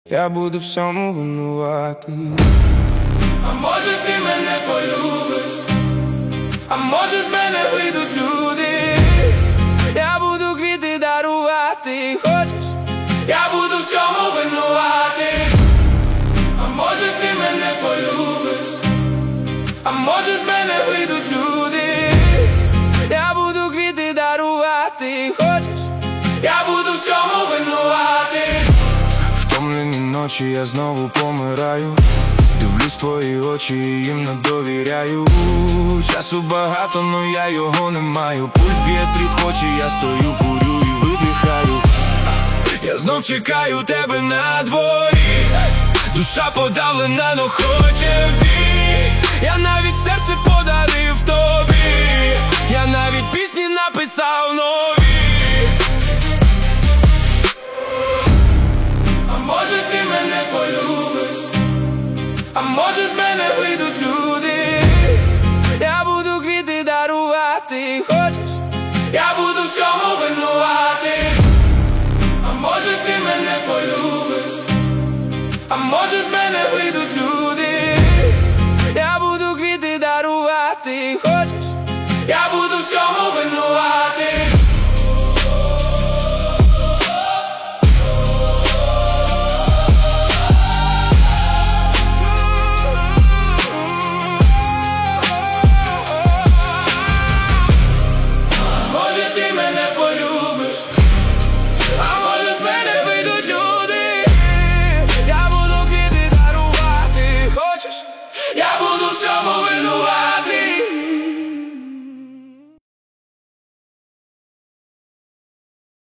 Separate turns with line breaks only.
Я буду всьому винуватий.
А може ти мене полюбиш, а може з мене вийдуть люди.
Я буду квіти дарувати. Хочеш?
Я буду всьому винуватий. А може ти мене полюбиш,
А може з мене вийдуть люди. Я буду квіти дарувати. Хочеш?
я буду всьому винуватий.
Втомлені ночі, я знову помираю. Дивлюсь в твої очі, їм не довіряю. Часу багато, но я його не маю. Пульс б'є тріпоче, я стою, курю і видихаю. Я знов чекаю тебе на дворі. Душа подавлена, но хоче в бій. Я навіть